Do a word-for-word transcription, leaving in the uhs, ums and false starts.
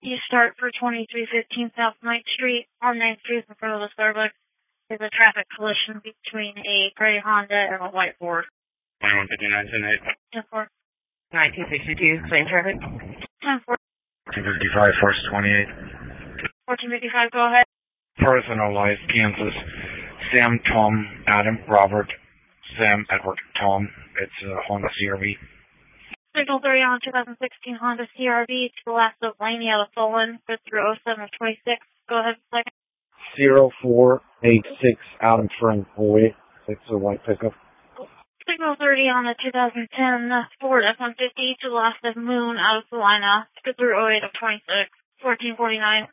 You start for twenty-three fifteen South Ninth Street on Ninth Street in front of the Starbucks. There's a traffic collision between a gray Honda and a white Ford. twenty-one fifty-nine, ten eight. ten four. nineteen sixty-two, same traffic. ten four. fourteen fifty-five, first twenty-eight. fourteen fifty-five, go ahead. Personalized Kansas. Sam, Tom, Adam, Robert, Sam, Edward, Tom. It's a Honda C R V. Signal three on twenty sixteen Honda C R V to the last of Laney out of Solon, good through oh seven twenty-six. Go ahead for a second. zero four eight six Adam Frank Boyd. It's a white pickup. Signal thirty on the two thousand ten Ford F one fifty to the last of Moon out of Salina, good through oh eight of twenty-six. fourteen forty-nine.